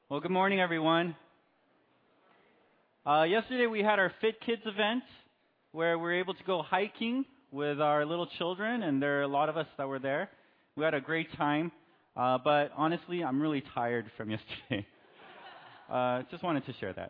Well, good morning, everyone. Yesterday we had our Fit Kids event where we were able to go hiking with our little children, and there are a lot of us that were there. We had a great time, but honestly, I'm really tired from yesterday. Just wanted to share that.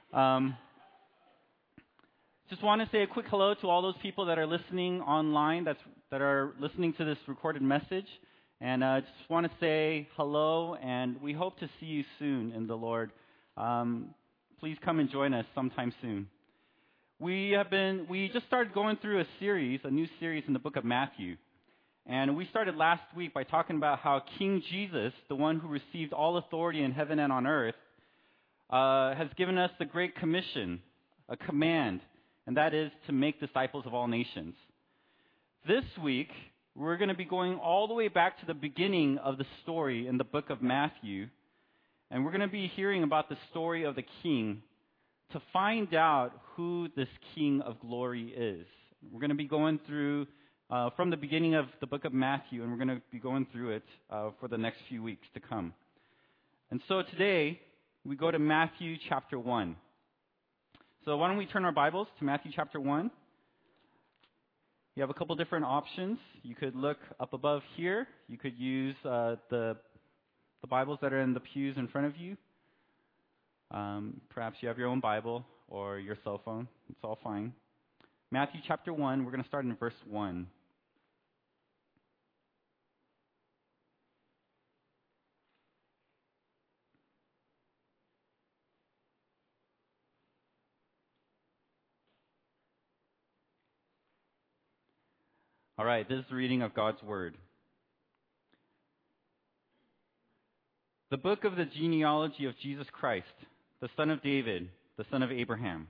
Just want to say a quick hello to all those people that are listening online, that are listening to this recorded message. And just want to say hello, and we hope to see you soon in the Lord. Please come and join us sometime soon. We just started going through a new series in the book of Matthew. And we started last week by talking about how King Jesus, the one who received all authority in heaven and on earth, has given us the Great Commission, a command, and that is to make disciples of all nations. This week, we're going to be going all the way back to the beginning of the story in the book of Matthew, and we're going to be hearing about the story of the King to find out who this King of glory is. We're going to be going through from the beginning of the book of Matthew, and we're going to be going through it for the next few weeks to come. And so today, we go to Matthew chapter 1. So why don't we turn our Bibles to Matthew chapter 1. You have a couple different options. You could look up above here. You could use the Bibles that are in the pews in front of you. Perhaps you have your own Bible or your cell phone. It's all fine. Matthew chapter 1, we're going to start in verse 1. All right, this is the reading of God's Word. The book of the genealogy of Jesus Christ, the son of David, the son of Abraham.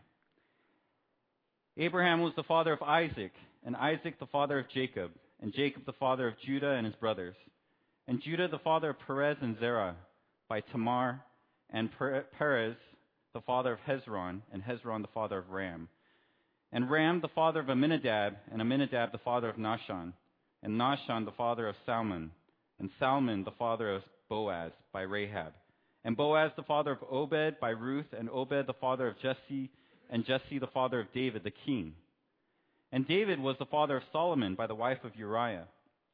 Abraham was the father of Isaac, and Isaac the father of Jacob, and Jacob the father of Judah and his brothers, and Judah the father of Perez and Zerah by Tamar, and Perez the father of Hezron, and Hezron the father of Ram. And Ram the father of Amminadab, and Amminadab the father of Nahshon, and Nahshon the father of Salmon, and Salmon the father of Boaz by Rahab, and Boaz the father of Obed by Ruth, and Obed the father of Jesse, and Jesse the father of David the king. And David was the father of Solomon by the wife of Uriah.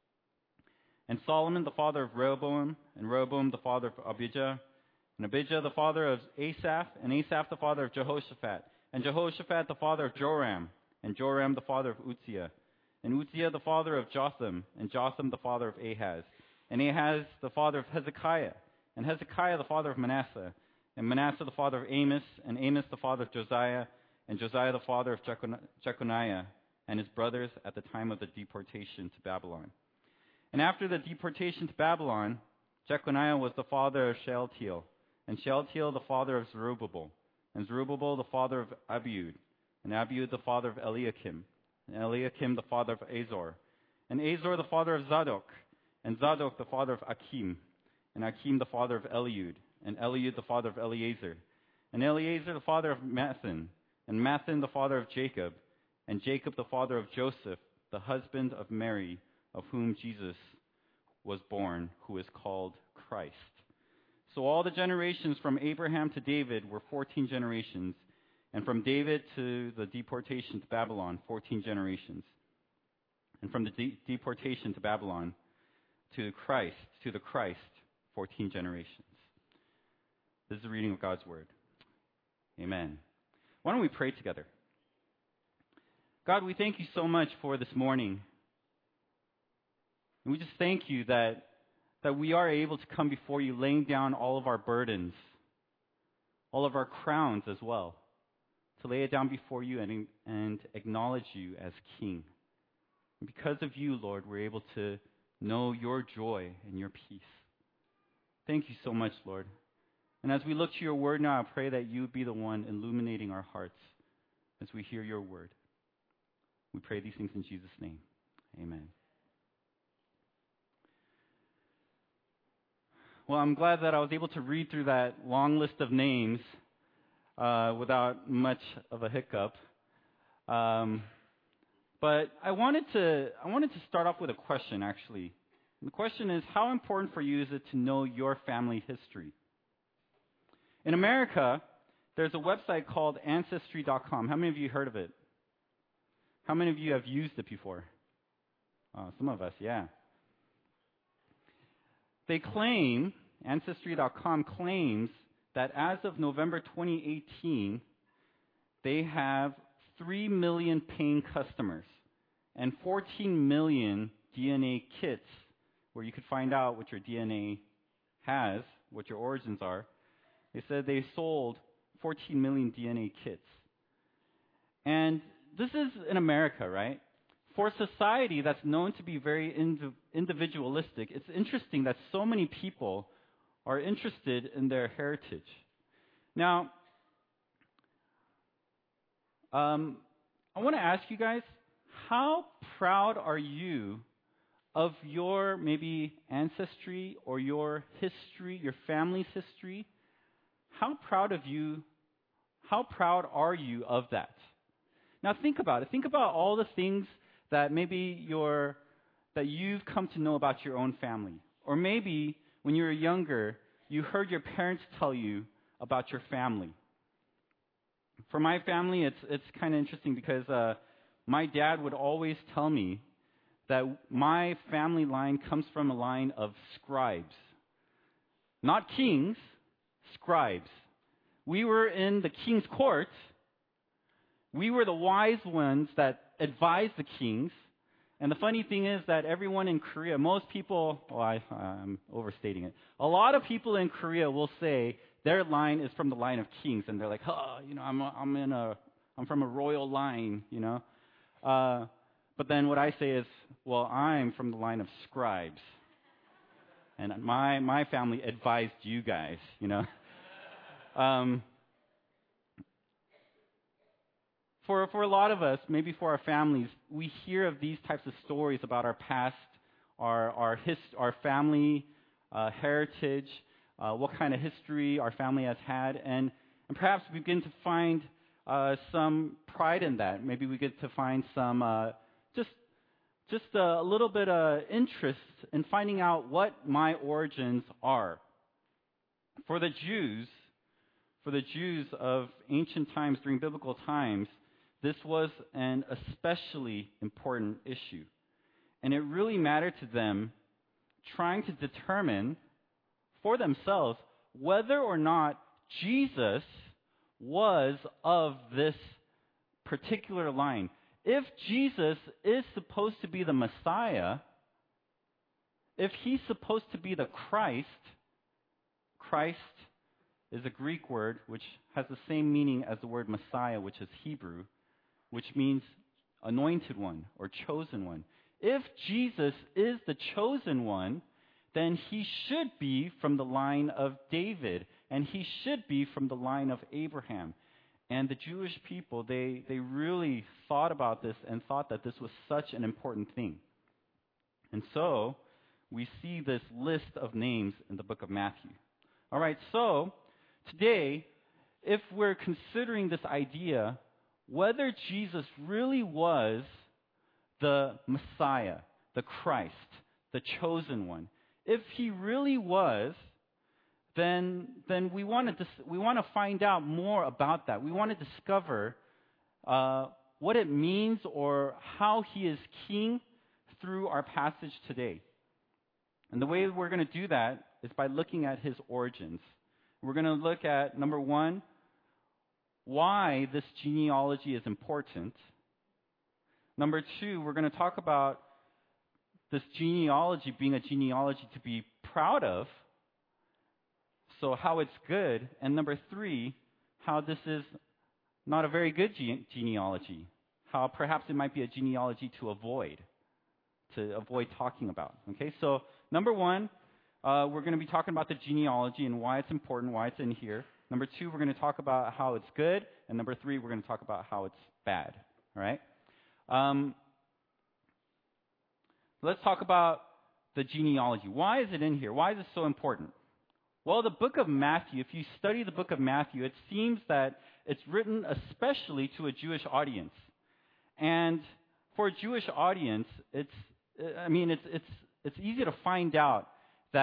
And Solomon the father of Rehoboam, and Rehoboam the father of Abijah, and Abijah the father of Asaph, and Asaph the father of Jehoshaphat, and Jehoshaphat the father of Joram, and Joram the father of Uzziah, and Uzziah the father of Jotham, and Jotham the father of Ahaz, and Ahaz the father of Hezekiah, and Hezekiah the father of Manasseh, and Manasseh the father of Amos, and Amos the father of Josiah, and Josiah the father of Jeconiah, and his brothers at the time of the deportation to Babylon. And after the deportation to Babylon, Jeconiah was the father of Shealtiel, and Shealtiel the father of Zerubbabel, and Zerubbabel the father of Abiud, and Abiud the father of Eliakim, and Eliakim the father of Azor, and Azor the father of Zadok, and Zadok the father of Achim, and Achim the father of Eliud, and Eliud the father of Eleazar, and Eleazar the father of Matthan, and Matthan the father of Jacob, and Jacob the father of Joseph, the husband of Mary, of whom Jesus was born, who is called Christ. So all the generations from Abraham to David were 14 generations, and from David to the deportation to Babylon, 14 generations. And from the deportation to Babylon to the Christ, 14 generations. This is the reading of God's Word. Amen. Why don't we pray together? God, we thank you so much for this morning. And we just thank you that we are able to come before you laying down all of our burdens, all of our crowns as well, to lay it down before you and acknowledge you as King. And because of you, Lord, we're able to know your joy and your peace. Thank you so much, Lord. And as we look to your word now, I pray that you would be the one illuminating our hearts as we hear your word. We pray these things in Jesus' name. Amen. Well, I'm glad that I was able to read through that long list of names without much of a hiccup. But I wanted to start off with a question, actually. And the question is, how important for you is it to know your family history? In America, there's a website called Ancestry.com. How many of you heard of it? How many of you have used it before? Some of us, yeah. They claim, Ancestry.com claims, that as of November 2018, they have 3 million paying customers and 14 million DNA kits where you could find out what your DNA has, what your origins are. They said they sold 14 million DNA kits. And this is in America, right? For a society that's known to be very individualistic, it's interesting that so many people are interested in their heritage. Now, I want to ask you guys, how proud are you of your maybe ancestry or your history, your family's history? How proud are you of that? Now think about it. Think about all the things that maybe that you've come to know about your own family. Or maybe when you were younger, you heard your parents tell you about your family. For my family, it's kind of interesting because my dad would always tell me that my family line comes from a line of scribes. Not kings, scribes. We were in the king's court. We were the wise ones that advised the kings. And the funny thing is that everyone in Korea, most people, I'm overstating it. A lot of people in Korea will say their line is from the line of kings, and they're like, I'm from a royal line, But then what I say is, well, I'm from the line of scribes, and my family advised you guys, For a lot of us, maybe for our families, we hear of these types of stories about our past, our family heritage, what kind of history our family has had, and perhaps we begin to find some pride in that. Maybe we get to find some just a little bit of interest in finding out what my origins are. For the Jews of ancient times, during biblical times, this was an especially important issue. And it really mattered to them trying to determine for themselves whether or not Jesus was of this particular line. If Jesus is supposed to be the Messiah, if he's supposed to be the Christ is a Greek word which has the same meaning as the word Messiah, which is Hebrew, which means anointed one or chosen one. If Jesus is the chosen one, then he should be from the line of David, and he should be from the line of Abraham. And the Jewish people, they really thought about this and thought that this was such an important thing. And so, we see this list of names in the book of Matthew. All right, so today, if we're considering this idea, whether Jesus really was the Messiah, the Christ, the chosen one, if he really was, then we want to find out more about that. We want to discover what it means or how he is king through our passage today. And the way we're going to do that is by looking at his origins. We're going to look at, number one, why this genealogy is important. Number two, we're going to talk about this genealogy being a genealogy to be proud of, so how it's good. And number three, how this is not a very good genealogy, how perhaps it might be a genealogy to avoid talking about. Okay, so number one, we're going to be talking about the genealogy and why it's important, why it's in here. Number two, we're going to talk about how it's good. And number three, we're going to talk about how it's bad. All right? Let's talk about the genealogy. Why is it in here? Why is it so important? Well, the book of Matthew, if you study the book of Matthew, it seems that it's written especially to a Jewish audience. And for a Jewish audience, it's easy to find out that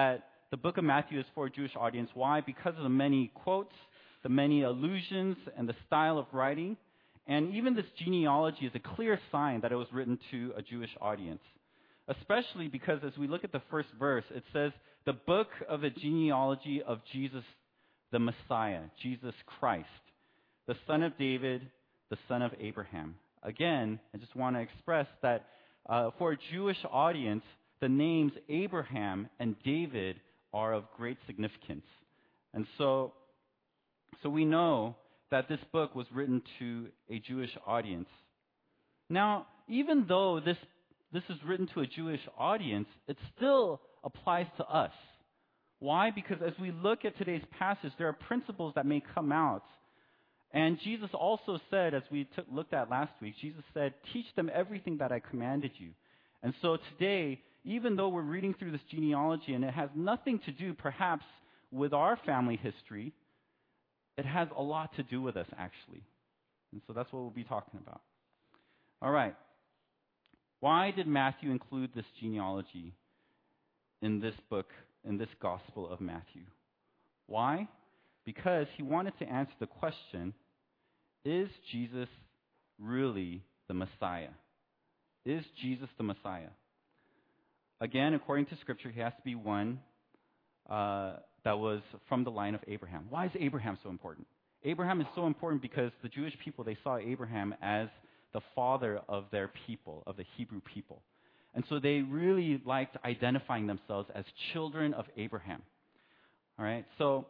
the book of Matthew is for a Jewish audience. Why? Because of the many quotes, the many allusions, and the style of writing. And even this genealogy is a clear sign that it was written to a Jewish audience. Especially because as we look at the first verse, it says, the book of the genealogy of Jesus, the Messiah, Jesus Christ, the son of David, the son of Abraham. Again, I just want to express that for a Jewish audience, the names Abraham and David are of great significance. And so we know that this book was written to a Jewish audience. Now, even though this is written to a Jewish audience, it still applies to us. Why? Because as we look at today's passage, there are principles that may come out. And Jesus also said, as we looked at last week, Jesus said, teach them everything that I commanded you. And so today, even though we're reading through this genealogy and it has nothing to do perhaps with our family history, it has a lot to do with us actually. And so that's what we'll be talking about. All right. Why did Matthew include this genealogy in this book, in this Gospel of Matthew? Why? Because he wanted to answer the question, is Jesus really the Messiah? Is Jesus the Messiah? Again, according to Scripture, he has to be one that was from the line of Abraham. Why is Abraham so important? Abraham is so important because the Jewish people, they saw Abraham as the father of their people, of the Hebrew people. And so they really liked identifying themselves as children of Abraham. All right, so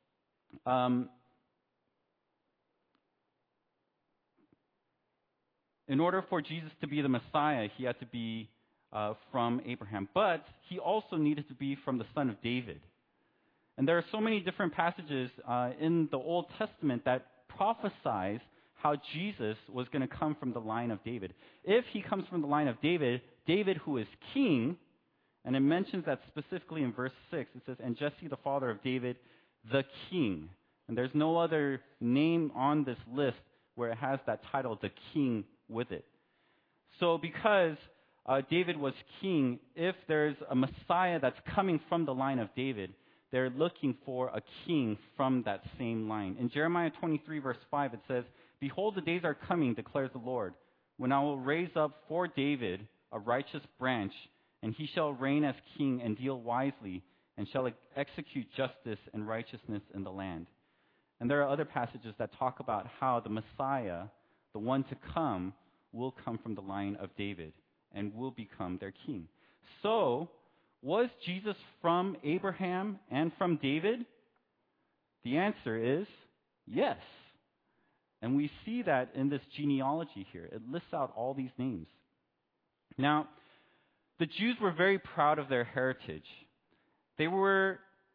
in order for Jesus to be the Messiah, he had to be from Abraham. But he also needed to be from the son of David. And there are so many different passages in the Old Testament that prophesize how Jesus was going to come from the line of David. If he comes from the line of David, David who is king, and it mentions that specifically in verse 6, it says, and Jesse the father of David, the king. And there's no other name on this list where it has that title, the king, with it. So because David was king, if there's a Messiah that's coming from the line of David, they're looking for a king from that same line. In Jeremiah 23, verse 5, it says, behold, the days are coming, declares the Lord, when I will raise up for David a righteous branch, and he shall reign as king and deal wisely, and shall execute justice and righteousness in the land. And there are other passages that talk about how the Messiah, the one to come, will come from the line of David and will become their king. So, was Jesus from Abraham and from David? The answer is yes. And we see that in this genealogy here. It lists out all these names. Now, the Jews were very proud of their heritage. They were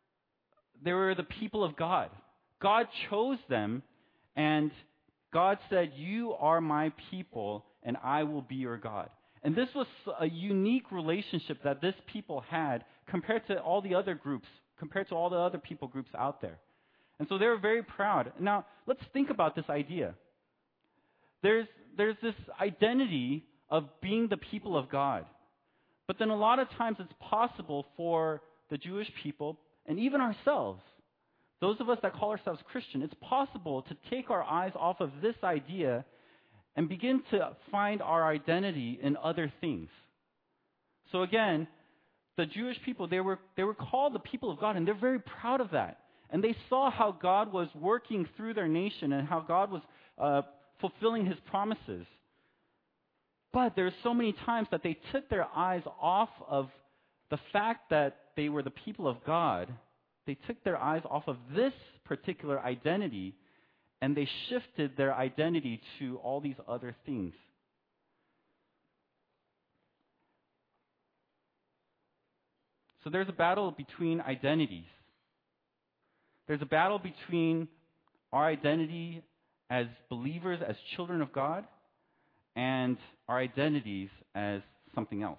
the people of God. God chose them, and God said, you are my people, and I will be your God. And this was a unique relationship that this people had compared to all the other groups, compared to all the other people groups out there. And so they were very proud. Now, let's think about this idea. There's this identity of being the people of God. But then a lot of times it's possible for the Jewish people, and even ourselves, those of us that call ourselves Christian, it's possible to take our eyes off of this idea and begin to find our identity in other things. So again, the Jewish people, they were called the people of God, and they're very proud of that. And they saw how God was working through their nation and how God was fulfilling his promises. But there's so many times that they took their eyes off of the fact that they were the people of God. They took their eyes off of this particular identity, and they shifted their identity to all these other things. So there's a battle between identities. There's a battle between our identity as believers, as children of God, and our identities as something else.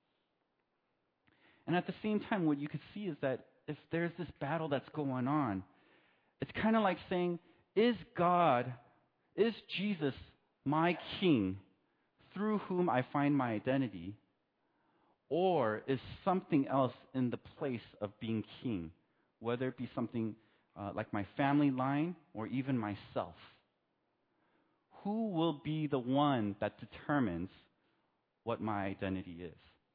And at the same time, what you can see is that if there's this battle that's going on, it's kind of like saying, is Jesus my king through whom I find my identity? or is something else in the place of being king, whether it be something like my family line or even myself? Who will be the one that determines what my identity is?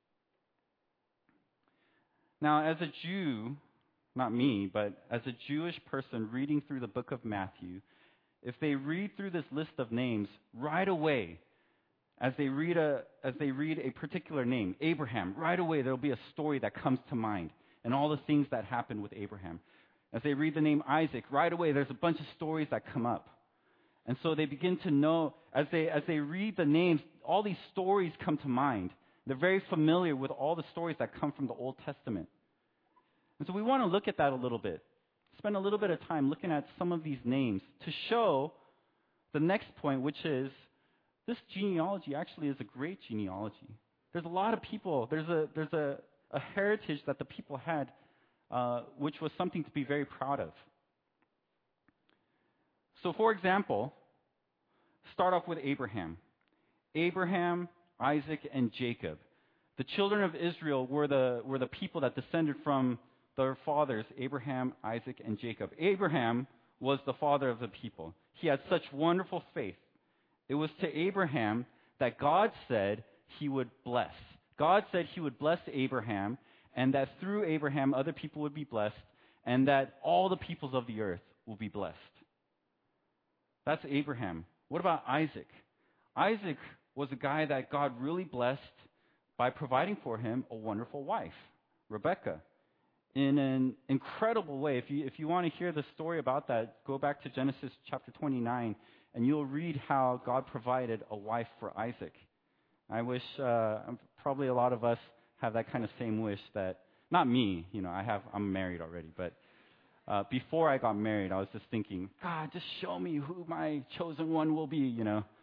Now, as a Jew, not me, but as a Jewish person reading through the book of Matthew, if they read through this list of names right away, as they read a particular name, Abraham, right away there'll be a story that comes to mind and all the things that happened with Abraham. As they read the name Isaac, right away there's a bunch of stories that come up. And so they begin to know, as they read the names, all these stories come to mind. They're very familiar with all the stories that come from the Old Testament. And so we want to look at that a little bit. Spend a little bit of time looking at some of these names to show the next point, which is this genealogy actually is a great genealogy. There's a lot of people. There's a heritage that the people had, which was something to be very proud of. So, for example, start off with Abraham. Abraham, Isaac, and Jacob. The children of Israel were the people that descended from their fathers, Abraham, Isaac, and Jacob. Abraham was the father of the people. He had such wonderful faith. It was to Abraham that God said he would bless. God said he would bless Abraham, and that through Abraham other people would be blessed, and that all the peoples of the earth will be blessed. That's Abraham. What about Isaac? Isaac was a guy that God really blessed by providing for him a wonderful wife, Rebekah, in an incredible way. If you want to hear the story about that, go back to Genesis chapter 29, and you'll read how God provided a wife for Isaac. I wish probably a lot of us have that kind of same wish. That not me, I'm married already, but before I got married, I was just thinking, God, just show me who my chosen one will be.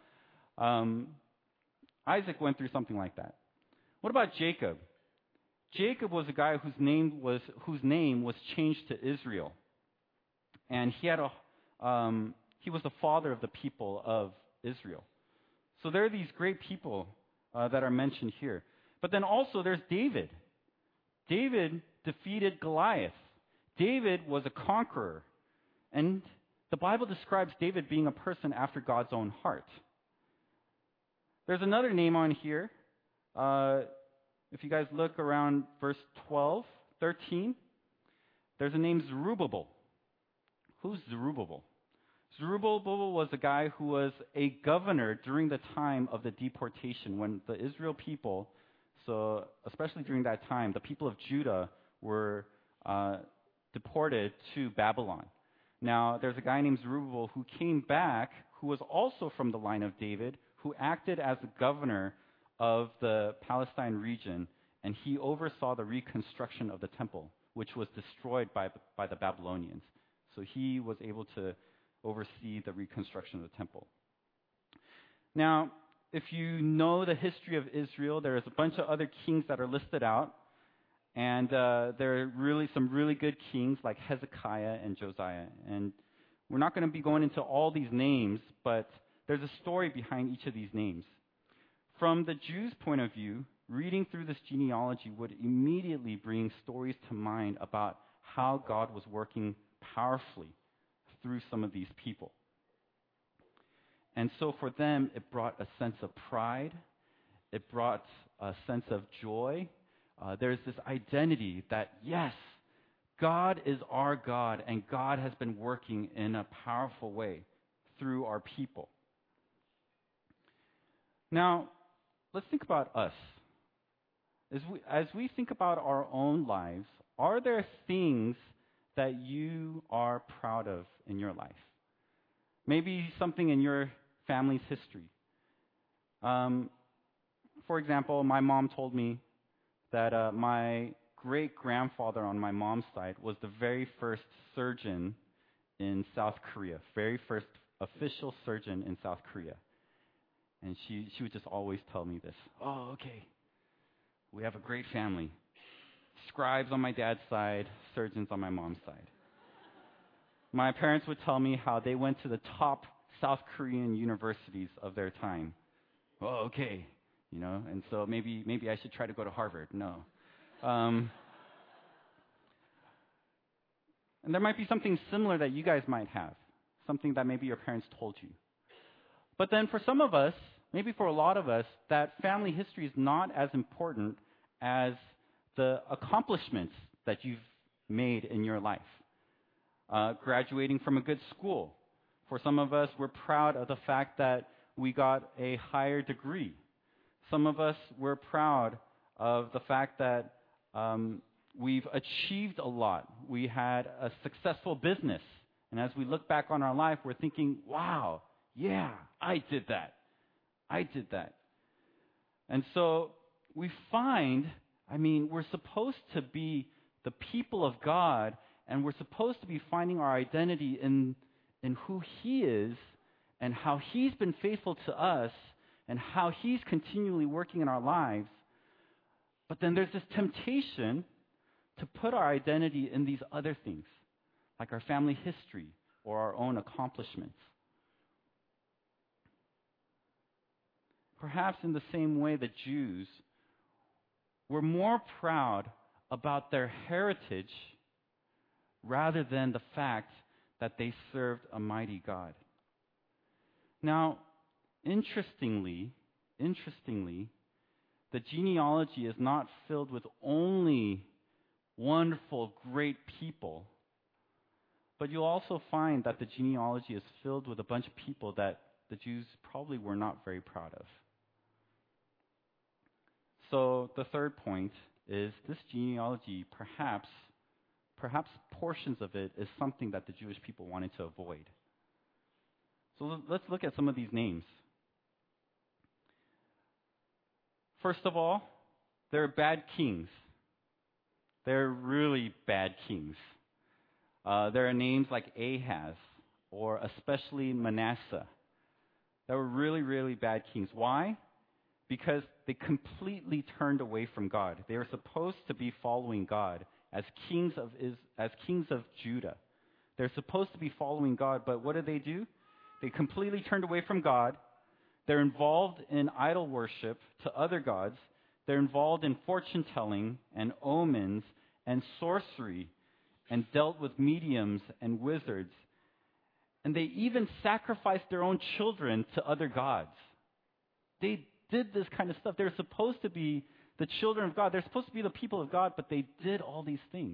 Isaac went through something like that. What about Jacob? Jacob was a guy whose name was changed to Israel, and he was the father of the people of Israel. So there are these great people that are mentioned here. But then also there's David. David defeated Goliath. David was a conqueror, and the Bible describes David being a person after God's own heart. There's another name on here. If you guys look around verse 12, 13, there's a name Zerubbabel. Who's Zerubbabel? Zerubbabel was a guy who was a governor during the time of the deportation when the Israel people, so especially during that time, the people of Judah were deported to Babylon. Now, there's a guy named Zerubbabel who came back, who was also from the line of David, who acted as the governor of the Palestine region, and he oversaw the reconstruction of the temple, which was destroyed by the Babylonians. So he was able to oversee the reconstruction of the temple. Now, if you know the history of Israel, there's a bunch of other kings that are listed out. And there are really some really good kings like Hezekiah and Josiah. And we're not going to be going into all these names, but there's a story behind each of these names. From the Jews' point of view, reading through this genealogy would immediately bring stories to mind about how God was working powerfully through some of these people. And so for them, it brought a sense of pride. It brought a sense of joy. There's this identity that, yes, God is our God, and God has been working in a powerful way through our people. Now, let's think about us. As we think about our own lives, are there things that you are proud of in your life? Maybe something in your family's history. For example, my mom told me that my great-grandfather on my mom's side was the very first surgeon in South Korea, very first official surgeon in South Korea. And she would just always tell me this, oh, okay, we have a great family. Scribes on my dad's side, surgeons on my mom's side. My parents would tell me how they went to the top South Korean universities of their time. Oh, okay, And so maybe I should try to go to Harvard. No. And there might be something similar that you guys might have, something that maybe your parents told you. But then for some of us, maybe for a lot of us, that family history is not as important as the accomplishments that you've made in your life. Graduating from a good school. For some of us, we're proud of the fact that we got a higher degree. Some of us, we're proud of the fact that we've achieved a lot. We had a successful business. And as we look back on our life, we're thinking, wow, yeah, I did that. I did that. And so we find, we're supposed to be the people of God, and we're supposed to be finding our identity in who He is and how He's been faithful to us and how He's continually working in our lives. But then there's this temptation to put our identity in these other things, like our family history or our own accomplishments. Perhaps in the same way the Jews were more proud about their heritage rather than the fact that they served a mighty God. Now, interestingly, the genealogy is not filled with only wonderful, great people, but you'll also find that the genealogy is filled with a bunch of people that the Jews probably were not very proud of. So the third point is this genealogy, perhaps portions of it is something that the Jewish people wanted to avoid. So let's look at some of these names. First of all, they're bad kings. They're really bad kings. There are names like Ahaz or especially Manasseh. They were really, really bad kings. Why? Because they completely turned away from God. They were supposed to be following God as kings of Judah. They're supposed to be following God, but what do? They completely turned away from God. They're involved in idol worship to other gods. They're involved in fortune telling and omens and sorcery and dealt with mediums and wizards. And they even sacrificed their own children to other gods. They did this kind of stuff. They're supposed to be the children of God. They're supposed to be the people of God, but they did all these things.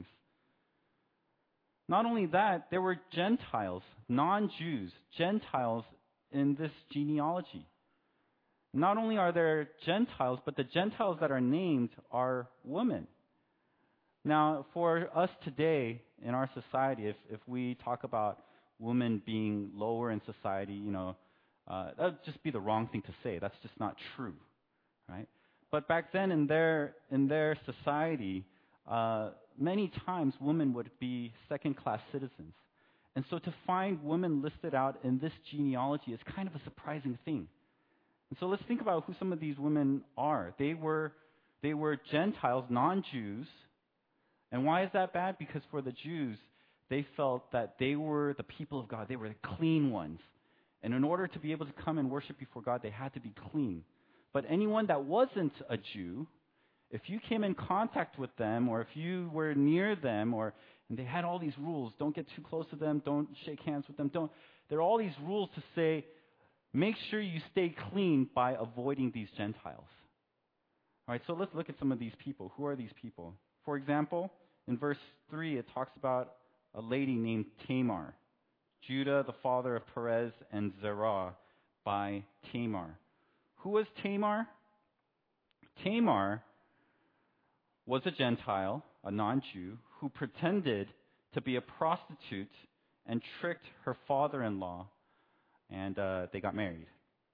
Not only that, there were Gentiles, non-Jews, Gentiles in this genealogy. Not only are there Gentiles, but the Gentiles that are named are women. Now, for us today in our society, if we talk about women being lower in society, that would just be the wrong thing to say. That's just not true, right? But back then in their society, many times women would be second-class citizens. And so to find women listed out in this genealogy is kind of a surprising thing. And so let's think about who some of these women are. They were Gentiles, non-Jews. And why is that bad? Because for the Jews, they felt that they were the people of God. They were the clean ones. And in order to be able to come and worship before God, they had to be clean. But anyone that wasn't a Jew, if you came in contact with them, or if you were near them, and they had all these rules, don't get too close to them, don't shake hands with them, there are all these rules to say, make sure you stay clean by avoiding these Gentiles. All right, so let's look at some of these people. Who are these people? For example, in verse 3, it talks about a lady named Tamar. Judah, the father of Perez and Zerah, by Tamar. Who was Tamar? Tamar was a Gentile, a non-Jew, who pretended to be a prostitute and tricked her father-in-law, and they got married.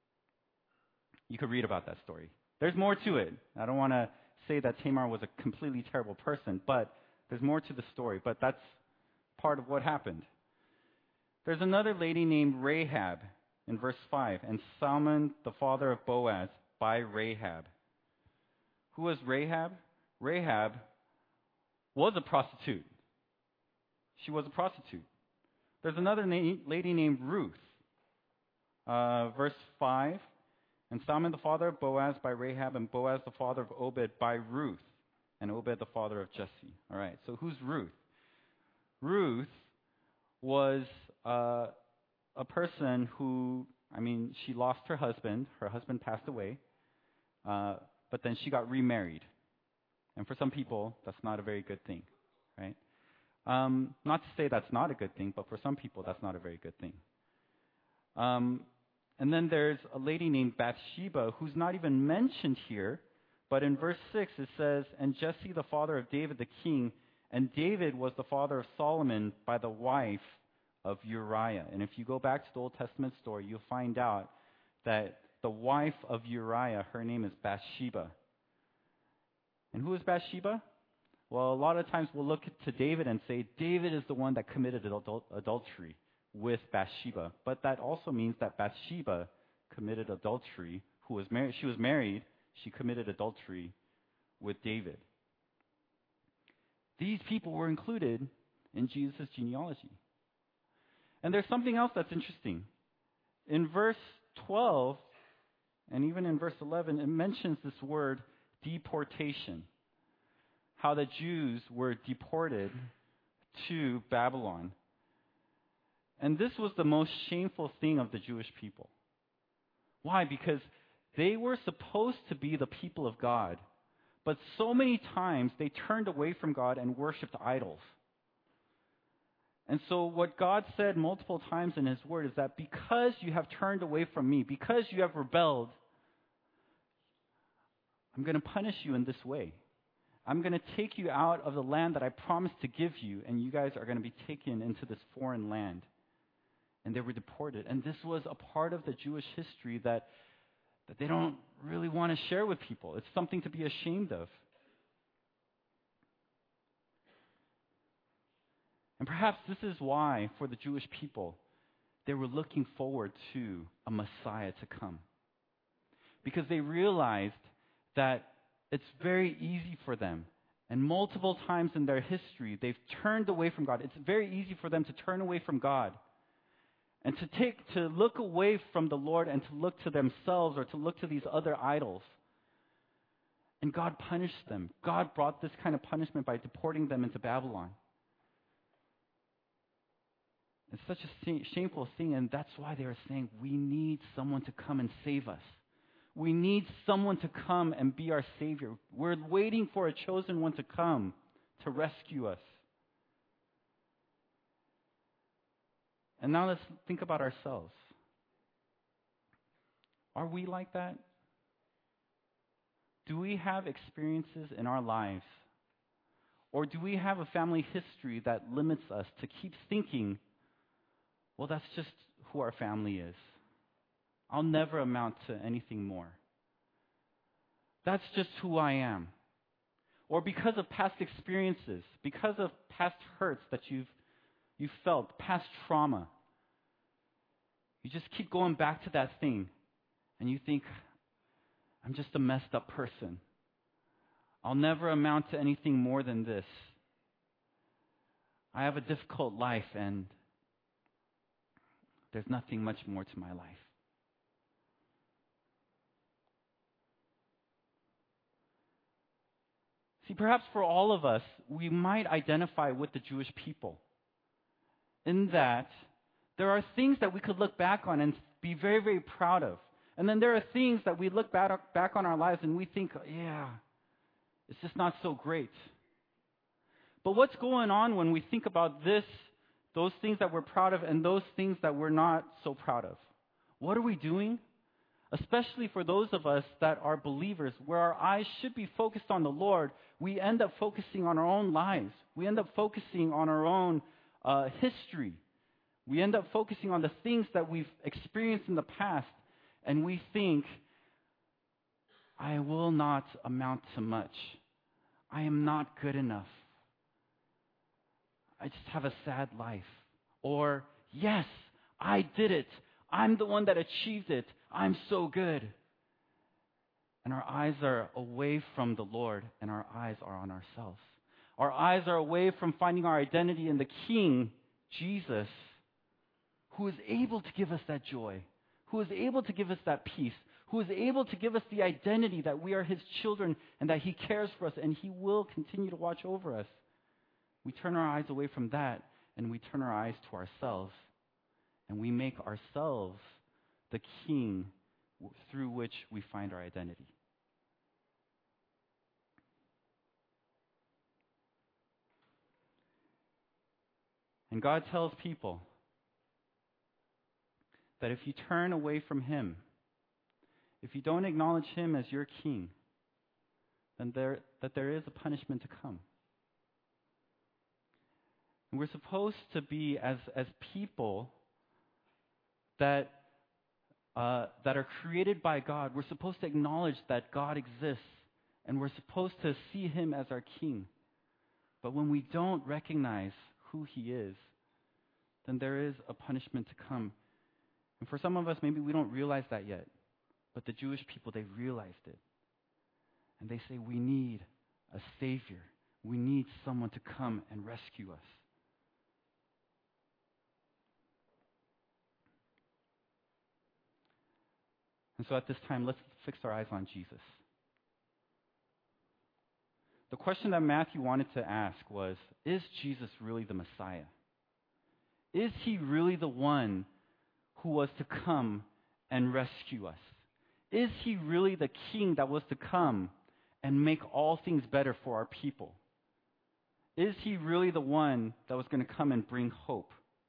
You could read about that story. There's more to it. I don't want to say that Tamar was a completely terrible person, but there's more to the story. But that's part of what happened. There's another lady named Rahab in verse 5, and Salmon, the father of Boaz, by Rahab. Who was Rahab? Rahab was a prostitute. She was a prostitute. There's another lady named Ruth. Verse 5, And Salmon the father of Boaz by Rahab, and Boaz the father of Obed by Ruth, and Obed the father of Jesse. All right, so who's Ruth? Ruth was a person who, she lost her husband. Her husband passed away, but then she got remarried. And for some people, that's not a very good thing, right? Not to say that's not a good thing, but for some people, that's not a very good thing. And then there's a lady named Bathsheba who's not even mentioned here, but in verse 6 it says, "And Jesse the father of David the king, and David was the father of Solomon by the wife of Uriah." And if you go back to the Old Testament story, you'll find out that the wife of Uriah, her name is Bathsheba. And who is Bathsheba? Well, a lot of times we'll look to David and say, David is the one that committed adultery with Bathsheba. But that also means that Bathsheba committed adultery. She was married. She committed adultery with David. These people were included in Jesus' genealogy. And there's something else that's interesting. In verse 12, and even in verse 11, it mentions this word deportation. How the Jews were deported to Babylon. And this was the most shameful thing of the Jewish people. Why? Because they were supposed to be the people of God. But so many times they turned away from God and worshipped idols. And so what God said multiple times in His Word is that because you have turned away from me, because you have rebelled, I'm going to punish you in this way. I'm going to take you out of the land that I promised to give you, and you guys are going to be taken into this foreign land. And they were deported. And this was a part of the Jewish history that they don't really want to share with people. It's something to be ashamed of. And perhaps this is why, for the Jewish people, they were looking forward to a Messiah to come. Because they realized that it's very easy for them. And multiple times in their history, they've turned away from God. It's very easy for them to turn away from God. And to look away from the Lord and to look to themselves or to look to these other idols. And God punished them. God brought this kind of punishment by deporting them into Babylon. It's such a shameful thing, and that's why they were saying, we need someone to come and save us. We need someone to come and be our Savior. We're waiting for a chosen one to come to rescue us. And now let's think about ourselves. Are we like that? Do we have experiences in our lives? Or do we have a family history that limits us to keep thinking, well, that's just who our family is. I'll never amount to anything more. That's just who I am. Or because of past experiences, because of past hurts that you've felt, past trauma, you just keep going back to that thing, and you think, I'm just a messed up person. I'll never amount to anything more than this. I have a difficult life, and there's nothing much more to my life. See, perhaps for all of us, we might identify with the Jewish people in that there are things that we could look back on and be very, very proud of. And then there are things that we look back on our lives and we think, yeah, it's just not so great. But what's going on when we think about those things that we're proud of and those things that we're not so proud of? What are we doing? Especially for those of us that are believers, where our eyes should be focused on the Lord, we end up focusing on our own lives. We end up focusing on our own history. We end up focusing on the things that we've experienced in the past, and we think, I will not amount to much. I am not good enough. I just have a sad life. Or, yes, I did it. I'm the one that achieved it. I'm so good. And our eyes are away from the Lord, and our eyes are on ourselves. Our eyes are away from finding our identity in the King, Jesus, who is able to give us that joy, who is able to give us that peace, who is able to give us the identity that we are his children and that he cares for us and he will continue to watch over us, we turn our eyes away from that and we turn our eyes to ourselves and we make ourselves the king through which we find our identity. And God tells people that if you turn away from him, if you don't acknowledge him as your king, then there is a punishment to come. And we're supposed to be as people that are created by God. We're supposed to acknowledge that God exists, and we're supposed to see him as our king. But when we don't recognize who he is, then there is a punishment to come. And for some of us, maybe we don't realize that yet. But the Jewish people, they realized it. And they say, we need a Savior. We need someone to come and rescue us. And so at this time, let's fix our eyes on Jesus. The question that Matthew wanted to ask was, is Jesus really the Messiah? Is he really the one who was to come and rescue us? Is he really the king that was to come and make all things better for our people? Is he really the one that was going to come and bring hope?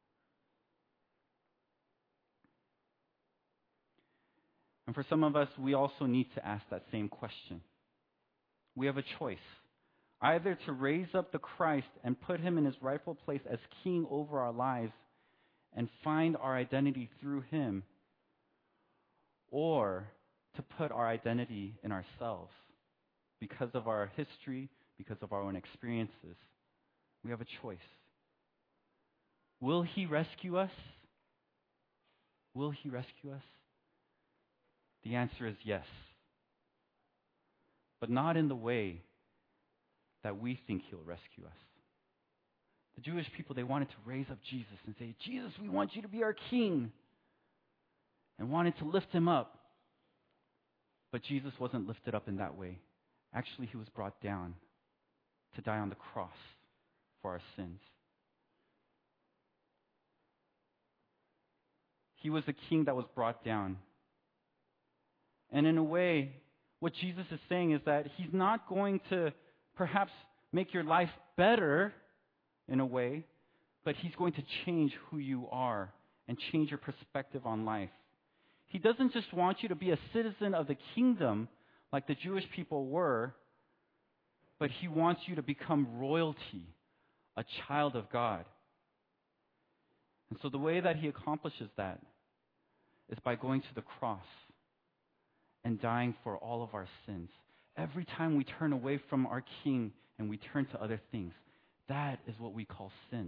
And for some of us, we also need to ask that same question. We have a choice. Either to raise up the Christ and put him in his rightful place as king over our lives and find our identity through him, or to put our identity in ourselves because of our history, because of our own experiences. We have a choice. Will he rescue us? Will he rescue us? The answer is yes. But not in the way that we think he'll rescue us. The Jewish people, they wanted to raise up Jesus and say, Jesus, we want you to be our king. And wanted to lift him up. But Jesus wasn't lifted up in that way. Actually, he was brought down to die on the cross for our sins. He was the king that was brought down. And in a way, what Jesus is saying is that he's not going to perhaps make your life better in a way, but he's going to change who you are and change your perspective on life. He doesn't just want you to be a citizen of the kingdom like the Jewish people were, but he wants you to become royalty, a child of God. And so the way that he accomplishes that is by going to the cross and dying for all of our sins. Every time we turn away from our king and we turn to other things, that is what we call sin.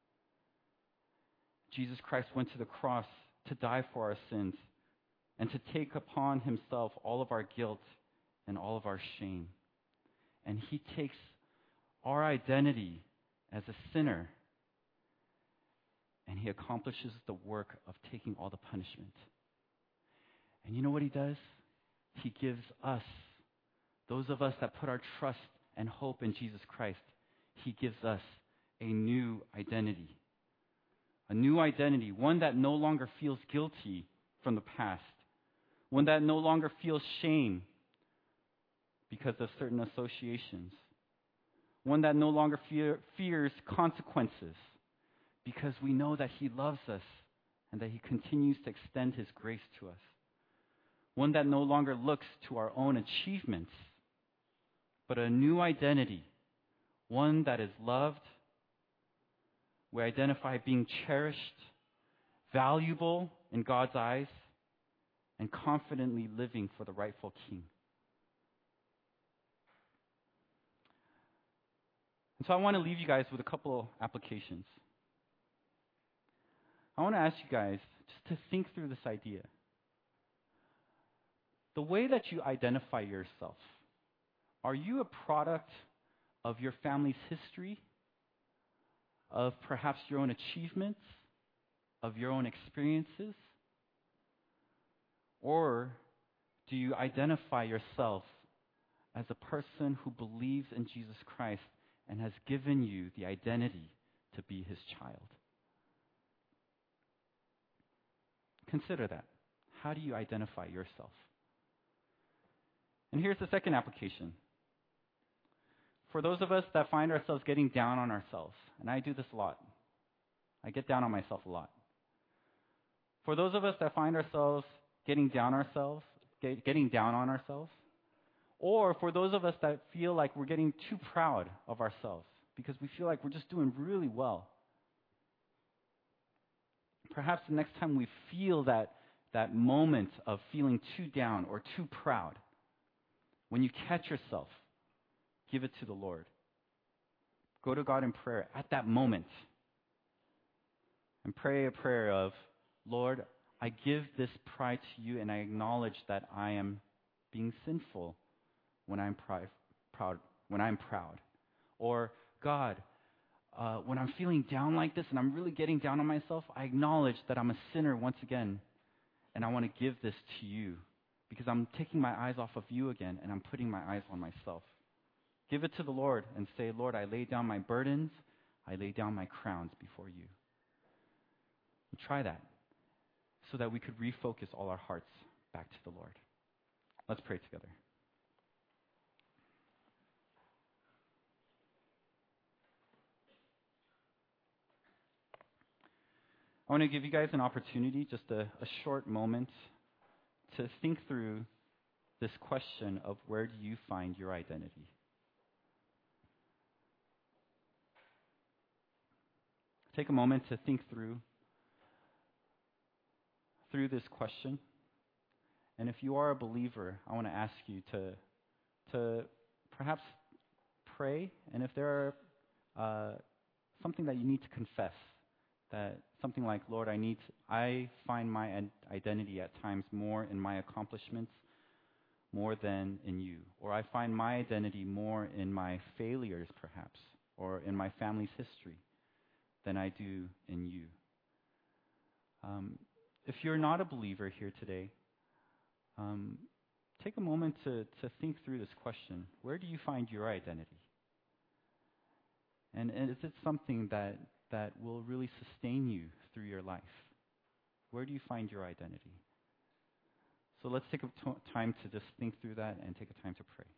Jesus Christ went to the cross to die for our sins and to take upon himself all of our guilt and all of our shame. And he takes our identity as a sinner and he accomplishes the work of taking all the punishment. And you know what he does? He gives us, those of us that put our trust and hope in Jesus Christ, he gives us a new identity. A new identity, one that no longer feels guilty from the past. One that no longer feels shame because of certain associations. One that no longer fears consequences because we know that he loves us and that he continues to extend his grace to us. One that no longer looks to our own achievements, but a new identity. One that is loved. We identify being cherished, valuable in God's eyes, and confidently living for the rightful king. And so I want to leave you guys with a couple applications. I want to ask you guys just to think through this idea. The way that you identify yourself, are you a product of your family's history, of perhaps your own achievements, of your own experiences? Or Do you identify yourself as a person who believes in Jesus Christ and has given you the identity to be his child? Consider that. How do you identify yourself? And here's the second application. For those of us that find ourselves getting down on ourselves, and I do this a lot. I get down on myself a lot. For those of us that find ourselves getting down on ourselves, or for those of us that feel like we're getting too proud of ourselves because we feel like we're just doing really well, perhaps the next time we feel that moment of feeling too down or too proud, when you catch yourself, give it to the Lord. Go to God in prayer at that moment and pray a prayer of, Lord, I give this pride to you and I acknowledge that I am being sinful when I'm proud. Or, God, when I'm feeling down like this and I'm really getting down on myself, I acknowledge that I'm a sinner once again and I want to give this to you because I'm taking my eyes off of you again and I'm putting my eyes on myself. Give it to the Lord and say, Lord, I lay down my burdens, I lay down my crowns before you. And try that so that we could refocus all our hearts back to the Lord. Let's pray together. I want to give you guys an opportunity, just a short moment, to think through this question of where do you find your identity? Take a moment to think through this question. And if you are a believer, I want to ask you to perhaps pray, and if there are something that you need to confess, that something like, Lord, I find my identity at times more in my accomplishments more than in you. Or I find my identity more in my failures, perhaps, or in my family's history than I do in you. If you're not a believer here today, take a moment to think through this question. Where do you find your identity? And is it something that will really sustain you through your life? Where do you find your identity? So let's take a time to just think through that and take a time to pray.